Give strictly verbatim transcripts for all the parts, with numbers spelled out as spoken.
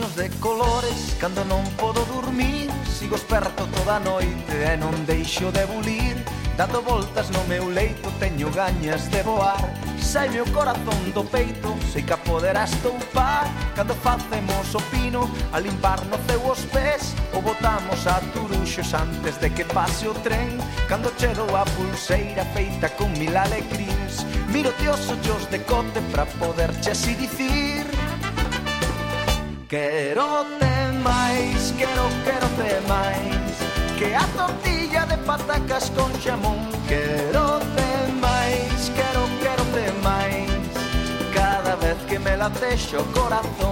soños de colores. Cando non podo dormir, sigo esperto toda a noite e non deixo de bulir. Dando voltas no meu leito, teño gañas de voar. Saime o corazón do peito, sei que a poderás toupar. Cando facemos o pino, a limpar no ceu os pés, ou botamos a turuxos antes de que pase o tren. Cando che dou a pulseira feita con mil alecrins, miro-te os ollos de cote pra poderche así dicir: quero-te máis, quero, quero-te máis que a tortilla de patacas con xamón. Quero-te máis, quero, quero-te máis cada vez que me latexe o corazón.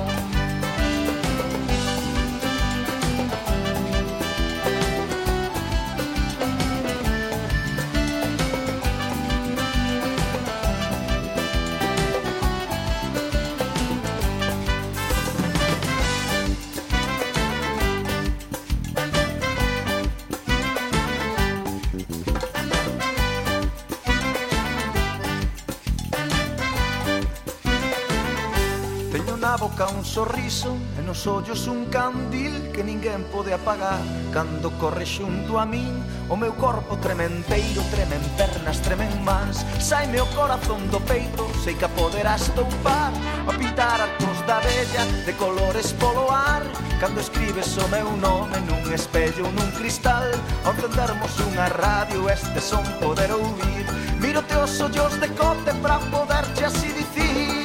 Na boca un sorriso e nos ollos un candil que ninguén pode apagar. Cando corre xunto a min, o meu corpo trementeiro, tremen pernas, tremen mans. Saime o corazón do peito, sei que a poderás toupar. A pintar arcos da bella de colores polo ar. Cando escribes o meu nome nun espello, nun cristal, ao encendermos unha radio este son poder ouvir. Miro-te os ollos de cote pra poderche así dicir: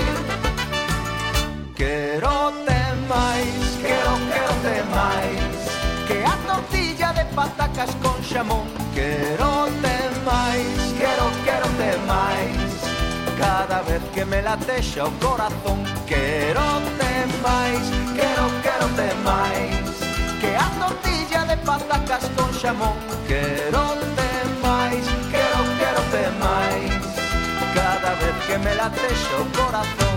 quero-te máis, quero, quero-te máis que a tortilla de patacas con xamón. Quero-te máis, quero, quero-te máis cada vez que me latexa o corazón. Quero-te máis, quero, quero-te máis que a tortilla de patacas con xamón. Quero-te máis, quero, quero-te máis cada vez que me latexa o corazón.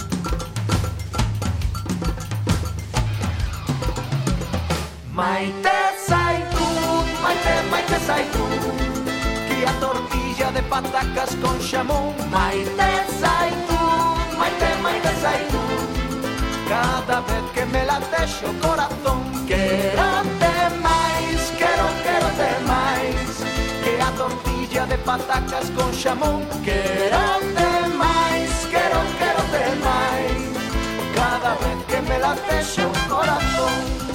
Maite Zaitún, Maite, Maite Zaitún, que a tortilla de patacas con xamón. Maite Zaitún, Maite, Maite Zaitún, cada vez que me latexe o corazón. Quero-te máis, quero, quero-te máis que a tortilla de patacas con xamón. Quero-te máis, quero, quero-te máis cada vez que me latexe o corazón.